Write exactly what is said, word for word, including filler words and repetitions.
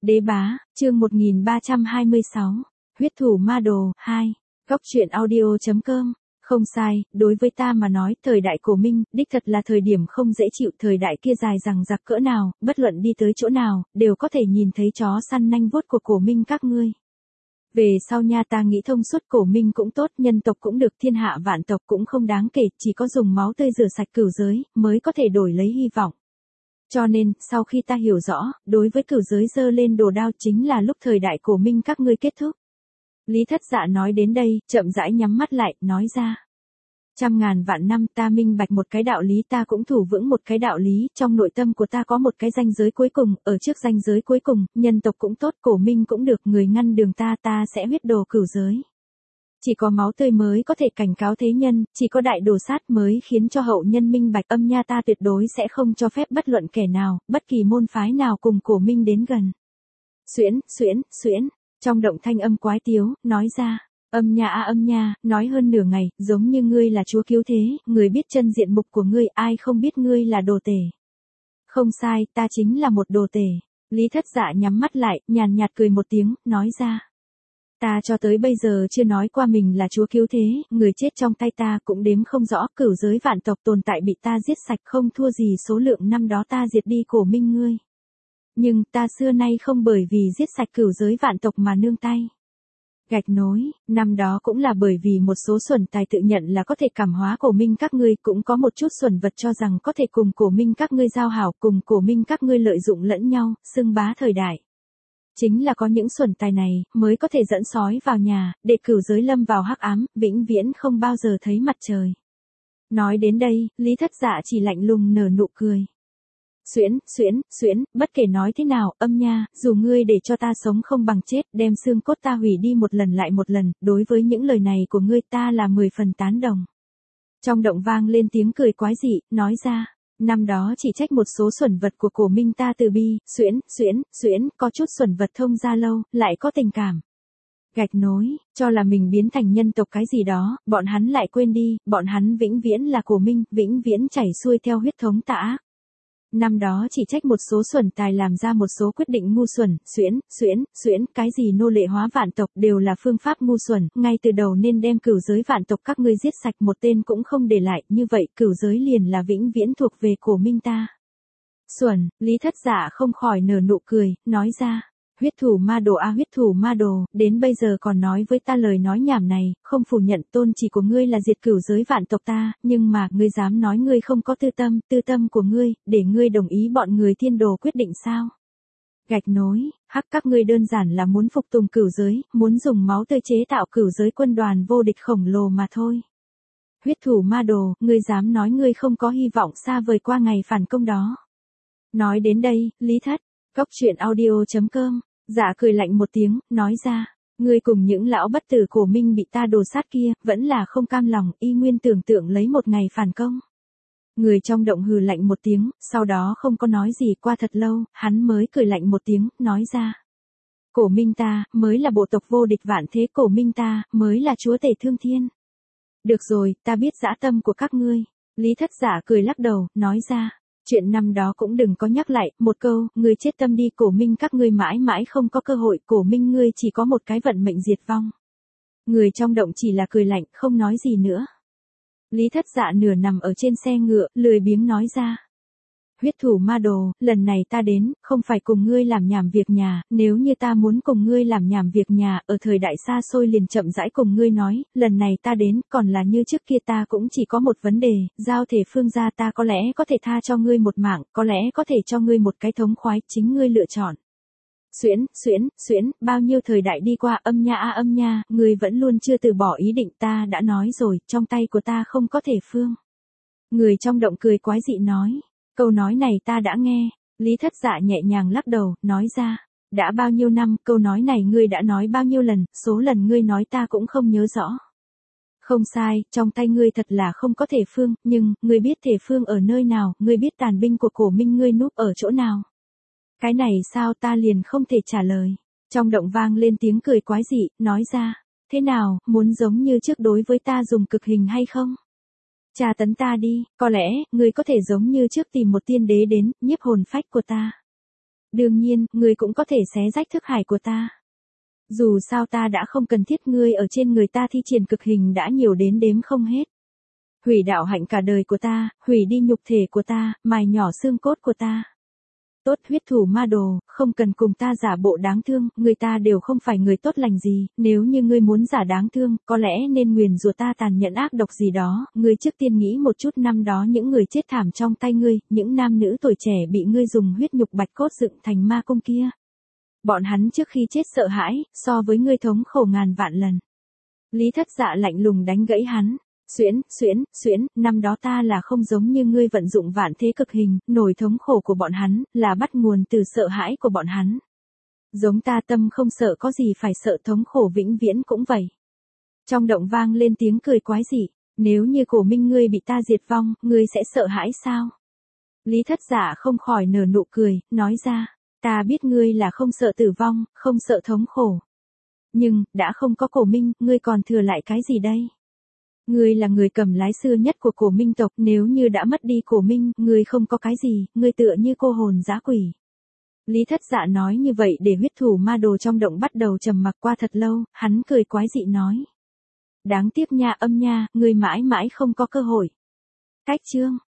Đế bá, chương một nghìn ba trăm hai mươi sáu, huyết thủ ma đồ, hai, góc truyện audio.com, không sai, đối với ta mà nói, thời đại cổ Minh, đích thật là thời điểm không dễ chịu, thời đại kia dài dằng dặc cỡ nào, bất luận đi tới chỗ nào, đều có thể nhìn thấy chó săn nanh vuốt của cổ Minh các ngươi. Về sau nha ta nghĩ thông suốt cổ Minh cũng tốt, nhân tộc cũng được, thiên hạ vạn tộc cũng không đáng kể, chỉ có dùng máu tươi rửa sạch cửu giới, mới có thể đổi lấy hy vọng. Cho nên, sau khi ta hiểu rõ, đối với cửu giới giơ lên đồ đao chính là lúc thời đại cổ Minh các ngươi kết thúc. Lý Thất Dạ nói đến đây, chậm rãi nhắm mắt lại, nói ra. Trăm ngàn vạn năm ta minh bạch một cái đạo lý, ta cũng thủ vững một cái đạo lý, trong nội tâm của ta có một cái ranh giới cuối cùng, ở trước ranh giới cuối cùng, nhân tộc cũng tốt, cổ Minh cũng được, người ngăn đường ta ta sẽ huyết đồ cửu giới. Chỉ có máu tươi mới có thể cảnh cáo thế nhân, chỉ có đại đồ sát mới khiến cho hậu nhân minh bạch, âm nha ta tuyệt đối sẽ không cho phép bất luận kẻ nào, bất kỳ môn phái nào cùng cổ Minh đến gần. Xuyễn, xuyễn, xuyễn, trong động thanh âm quái tiếu, nói ra, âm nha a âm nha, nói hơn nửa ngày, giống như ngươi là chúa cứu thế, người biết chân diện mục của ngươi, ai không biết ngươi là đồ tể. Không sai, ta chính là một đồ tể. Lý Thất Dạ nhắm mắt lại, nhàn nhạt cười một tiếng, nói ra. Ta cho tới bây giờ chưa nói qua mình là chúa cứu thế, người chết trong tay ta cũng đếm không rõ, cửu giới vạn tộc tồn tại bị ta giết sạch không thua gì số lượng năm đó ta diệt đi cổ Minh ngươi. Nhưng ta xưa nay không bởi vì giết sạch cửu giới vạn tộc mà nương tay. Gạch nối, năm đó cũng là bởi vì một số xuẩn tài tự nhận là có thể cảm hóa cổ Minh các ngươi, cũng có một chút xuẩn vật cho rằng có thể cùng cổ Minh các ngươi giao hảo, cùng cổ Minh các ngươi lợi dụng lẫn nhau, xưng bá thời đại. Chính là có những xuẩn tài này, mới có thể dẫn sói vào nhà, để cửu giới lâm vào hắc ám, vĩnh viễn không bao giờ thấy mặt trời. Nói đến đây, Lý Thất Dạ chỉ lạnh lùng nở nụ cười. Xuyễn, xuyễn, xuyễn, bất kể nói thế nào, âm nha, dù ngươi để cho ta sống không bằng chết, đem xương cốt ta hủy đi một lần lại một lần, đối với những lời này của ngươi ta là mười phần tán đồng. Trong động vang lên tiếng cười quái dị, nói ra. Năm đó chỉ trách một số xuẩn vật của cổ Minh ta từ bi, xuyễn, xuyễn, xuyễn, có chút xuẩn vật thông gia lâu, lại có tình cảm. Gạch nối, cho là mình biến thành nhân tộc cái gì đó, bọn hắn lại quên đi, bọn hắn vĩnh viễn là cổ Minh, vĩnh viễn chảy xuôi theo huyết thống tà ác. Năm đó chỉ trách một số xuẩn tài làm ra một số quyết định ngu xuẩn, xuyễn, xuyễn, xuyễn, cái gì nô lệ hóa vạn tộc đều là phương pháp ngu xuẩn, ngay từ đầu nên đem cửu giới vạn tộc các ngươi giết sạch một tên cũng không để lại, như vậy cửu giới liền là vĩnh viễn thuộc về cổ Minh ta. Xuẩn, Lý Thất Dạ không khỏi nở nụ cười, nói ra. Huyết thủ ma đồ a huyết thủ ma đồ, đến bây giờ còn nói với ta lời nói nhảm này, không phủ nhận tôn chỉ của ngươi là diệt cửu giới vạn tộc ta, nhưng mà, ngươi dám nói ngươi không có tư tâm, tư tâm của ngươi, để ngươi đồng ý bọn người thiên đồ quyết định sao? Gạch nối, hắc các ngươi đơn giản là muốn phục tùng cửu giới, muốn dùng máu tươi chế tạo cửu giới quân đoàn vô địch khổng lồ mà thôi. Huyết thủ ma đồ, ngươi dám nói ngươi không có hy vọng xa vời qua ngày phản công đó. Nói đến đây, Lý Thất. Góc truyện audio.com, dạ cười lạnh một tiếng, nói ra, ngươi cùng những lão bất tử cổ Minh bị ta đồ sát kia, vẫn là không cam lòng, y nguyên tưởng tượng lấy một ngày phản công. Người trong động hừ lạnh một tiếng, sau đó không có nói gì, qua thật lâu, hắn mới cười lạnh một tiếng, nói ra. Cổ Minh ta, mới là bộ tộc vô địch vạn thế, cổ Minh ta, mới là chúa tể thương thiên. Được rồi, ta biết dã tâm của các ngươi. Lý Thất Dạ cười lắc đầu, nói ra. Chuyện năm đó cũng đừng có nhắc lại, một câu, ngươi chết tâm đi, cổ Minh các ngươi mãi mãi không có cơ hội, cổ Minh ngươi chỉ có một cái vận mệnh diệt vong. Người trong động chỉ là cười lạnh, không nói gì nữa. Lý Thất Dạ nửa nằm ở trên xe ngựa, lười biếng nói ra. Huyết thủ ma đồ, lần này ta đến, không phải cùng ngươi làm nhảm việc nhà, nếu như ta muốn cùng ngươi làm nhảm việc nhà, ở thời đại xa xôi liền chậm rãi cùng ngươi nói, lần này ta đến, còn là như trước kia ta cũng chỉ có một vấn đề, giao thể phương gia ta có lẽ có thể tha cho ngươi một mạng, có lẽ có thể cho ngươi một cái thống khoái, chính ngươi lựa chọn. Xuyễn, xuyễn, xuyễn, bao nhiêu thời đại đi qua, âm nha a âm nha, ngươi vẫn luôn chưa từ bỏ ý định, ta đã nói rồi, trong tay của ta không có thể phương. Người trong động cười quái dị nói. Câu nói này ta đã nghe, Lý Thất Dạ nhẹ nhàng lắc đầu, nói ra, đã bao nhiêu năm, câu nói này ngươi đã nói bao nhiêu lần, số lần ngươi nói ta cũng không nhớ rõ. Không sai, trong tay ngươi thật là không có thể phương, nhưng, ngươi biết thể phương ở nơi nào, ngươi biết tàn binh của cổ Minh ngươi núp ở chỗ nào. Cái này sao ta liền không thể trả lời. Trong động vang lên tiếng cười quái dị, nói ra, thế nào, muốn giống như trước đối với ta dùng cực hình hay không? Tra tấn ta đi, có lẽ, ngươi có thể giống như trước tìm một tiên đế đến, nhiếp hồn phách của ta. Đương nhiên, ngươi cũng có thể xé rách thức hải của ta. Dù sao ta đã không cần thiết ngươi ở trên người ta thi triển cực hình đã nhiều đến đếm không hết. Hủy đạo hạnh cả đời của ta, hủy đi nhục thể của ta, mài nhỏ xương cốt của ta. Tốt huyết thủ ma đồ, không cần cùng ta giả bộ đáng thương, người ta đều không phải người tốt lành gì, nếu như ngươi muốn giả đáng thương, có lẽ nên nguyền rủa ta tàn nhẫn ác độc gì đó, ngươi trước tiên nghĩ một chút năm đó những người chết thảm trong tay ngươi, những nam nữ tuổi trẻ bị ngươi dùng huyết nhục bạch cốt dựng thành ma cung kia. Bọn hắn trước khi chết sợ hãi, so với ngươi thống khổ ngàn vạn lần. Lý Thất Dạ lạnh lùng đánh gãy hắn. Xuyễn, xuyễn, xuyễn, năm đó ta là không giống như ngươi vận dụng vạn thế cực hình, nổi thống khổ của bọn hắn, là bắt nguồn từ sợ hãi của bọn hắn. Giống ta tâm không sợ có gì phải sợ thống khổ vĩnh viễn cũng vậy. Trong động vang lên tiếng cười quái dị, nếu như Cổ Minh ngươi bị ta diệt vong, ngươi sẽ sợ hãi sao? Lý Thất Dạ không khỏi nở nụ cười, nói ra, ta biết ngươi là không sợ tử vong, không sợ thống khổ. Nhưng, đã không có Cổ Minh, ngươi còn thừa lại cái gì đây? Ngươi là người cầm lái xưa nhất của Cổ Minh tộc, nếu như đã mất đi Cổ Minh, ngươi không có cái gì, ngươi tựa như cô hồn dã quỷ. Lý Thất Dạ nói như vậy để huyết thủ ma đồ trong động bắt đầu trầm mặc qua thật lâu, hắn cười quái dị nói. Đáng tiếc nha âm nha, ngươi mãi mãi không có cơ hội. Cách chương.